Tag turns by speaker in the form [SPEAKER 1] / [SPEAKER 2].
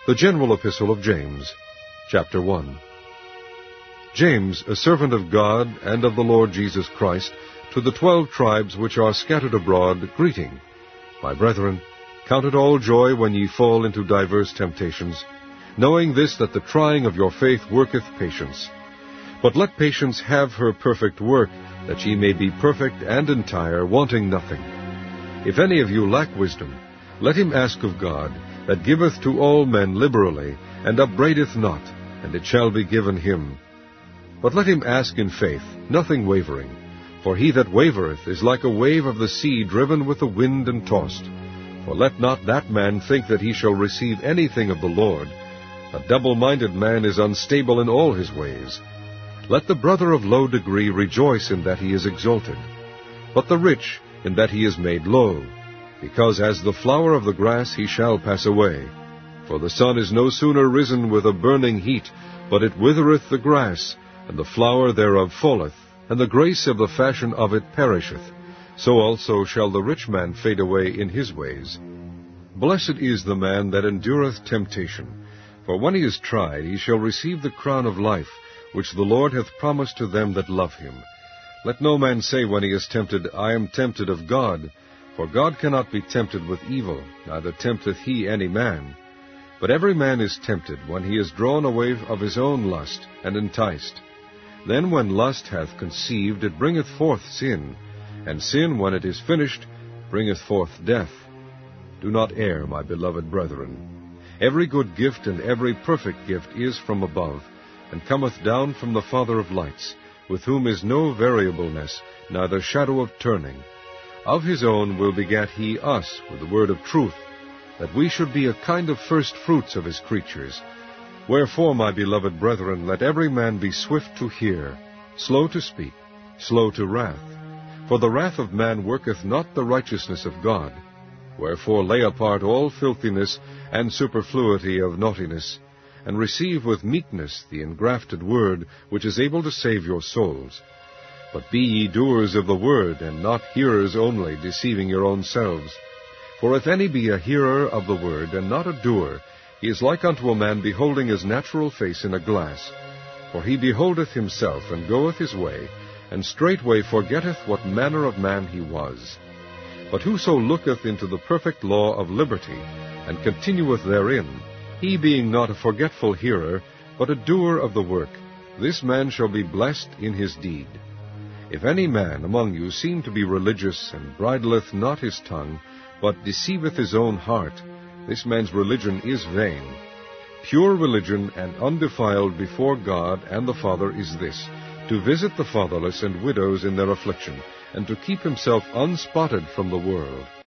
[SPEAKER 1] The General Epistle of James, Chapter 1. James, a servant of God and of the Lord Jesus Christ, to the 12 tribes which are scattered abroad, greeting. My brethren, count it all joy when ye fall into divers temptations, knowing this, that the trying of your faith worketh patience. But let patience have her perfect work, that ye may be perfect and entire, wanting nothing. If any of you lack wisdom, let him ask of God, that giveth to all men liberally, and upbraideth not, and it shall be given him. But let him ask in faith, nothing wavering. For he that wavereth is like a wave of the sea, driven with the wind and tossed. For let not that man think that he shall receive anything of the Lord. A double-minded man is unstable in all his ways. Let the brother of low degree rejoice in that he is exalted, but the rich in that he is made low, because as the flower of the grass he shall pass away. For the sun is no sooner risen with a burning heat, but it withereth the grass, and the flower thereof falleth, and the grace of the fashion of it perisheth. So also shall the rich man fade away in his ways. Blessed is the man that endureth temptation, for when he is tried, he shall receive the crown of life, which the Lord hath promised to them that love him. Let no man say when he is tempted, I am tempted of God. For God cannot be tempted with evil, neither tempteth he any man. But every man is tempted when he is drawn away of his own lust, and enticed. Then when lust hath conceived, it bringeth forth sin, and sin, when it is finished, bringeth forth death. Do not err, my beloved brethren. Every good gift and every perfect gift is from above, and cometh down from the Father of lights, with whom is no variableness, neither shadow of turning. Of his own will begat he us with the word of truth, that we should be a kind of first fruits of his creatures. Wherefore, my beloved brethren, let every man be swift to hear, slow to speak, slow to wrath. For the wrath of man worketh not the righteousness of God. Wherefore lay apart all filthiness and superfluity of naughtiness, and receive with meekness the engrafted word, which is able to save your souls. But be ye doers of the word, and not hearers only, deceiving your own selves. For if any be a hearer of the word, and not a doer, he is like unto a man beholding his natural face in a glass. For he beholdeth himself, and goeth his way, and straightway forgetteth what manner of man he was. But whoso looketh into the perfect law of liberty, and continueth therein, he being not a forgetful hearer, but a doer of the work, this man shall be blessed in his deed. If any man among you seem to be religious, and bridleth not his tongue, but deceiveth his own heart, this man's religion is vain. Pure religion and undefiled before God and the Father is this, to visit the fatherless and widows in their affliction, and to keep himself unspotted from the world.